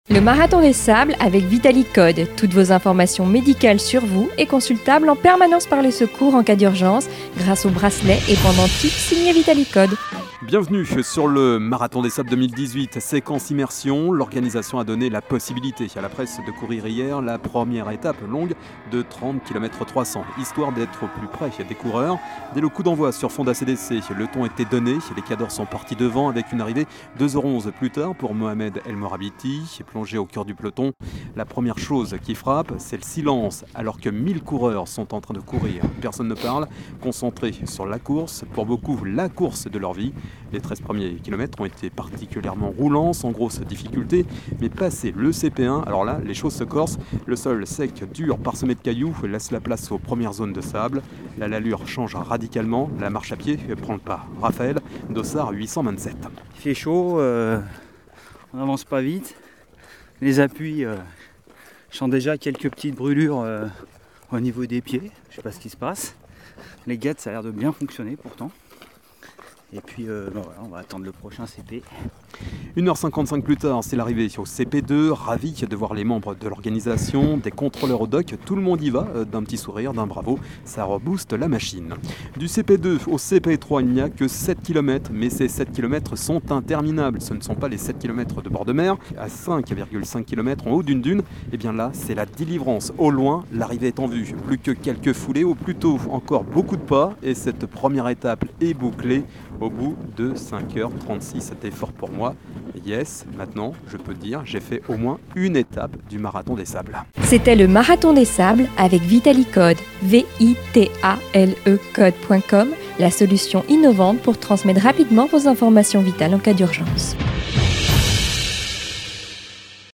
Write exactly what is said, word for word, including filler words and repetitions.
Le Marathon des Sables avec VitaliCode. Toutes vos informations médicales sur vous et consultables en permanence par les secours en cas d'urgence grâce au bracelet et pendentif signé VitaliCode. Bienvenue sur le Marathon des Sables deux mille dix-huit, séquence immersion. L'organisation a donné la possibilité à la presse de courir hier la première étape longue de trente kilomètres trois cents, histoire d'être au plus près des coureurs. Dès le coup d'envoi sur fond d'A C D C, le ton était donné, les cadors sont partis devant avec une arrivée deux heures onze plus tard pour Mohamed El Morabiti, plongé au cœur du peloton. La première chose qui frappe, c'est le silence, alors que mille coureurs sont en train de courir. Personne ne parle, concentrés sur la course, pour beaucoup la course de leur vie. Les treize premiers kilomètres ont été particulièrement roulants, sans grosse difficulté, mais passé le C P un, alors là, les choses se corsent. Le sol sec, dur, parsemé de cailloux, laisse la place aux premières zones de sable. Là, l'allure change radicalement, la marche à pied prend le pas. Raphaël, Dossard huit cent vingt-sept. Il fait chaud, euh, on n'avance pas vite. Les appuis, euh, je sens déjà quelques petites brûlures euh, au niveau des pieds. Je ne sais pas ce qui se passe. Les guettes, ça a l'air de bien fonctionner pourtant. Et puis euh, ben voilà, on va attendre le prochain C P. une heure cinquante-cinq plus tard, c'est l'arrivée au C P deux. Ravi de voir les membres de l'organisation, des contrôleurs au dock. Tout le monde y va, d'un petit sourire, d'un bravo. Ça rebooste la machine. Du C P deux au C P trois, il n'y a que sept kilomètres. Mais ces sept kilomètres sont interminables. Ce ne sont pas les sept kilomètres de bord de mer. À cinq virgule cinq kilomètres en haut d'une dune, et bien là, c'est la délivrance. Au loin, l'arrivée est en vue. Plus que quelques foulées, ou plutôt encore beaucoup de pas. Et cette première étape est bouclée au bout de cinq heures trente-six. C'était fort pour moi. Yes, maintenant, je peux dire, j'ai fait au moins une étape du Marathon des Sables. C'était le Marathon des Sables avec VitaliCode. V I T A L E code point com, la solution innovante pour transmettre rapidement vos informations vitales en cas d'urgence.